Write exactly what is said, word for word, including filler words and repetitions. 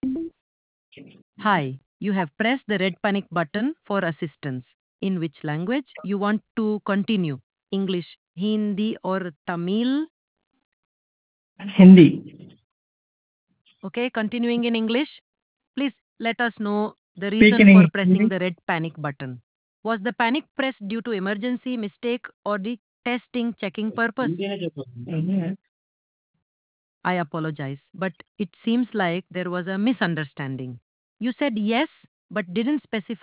Hi, you have pressed the red panic button for assistance. In which language you want to continue? English, Hindi, or Tamil? Hindi. Okay, continuing in English. Please let us know the Speak reason in for English. pressing the red panic button. Was the panic pressed due to emergency, mistake, or the testing checking purpose? Mhm. I apologize, but it seems like there was a misunderstanding. You said yes, but didn't specify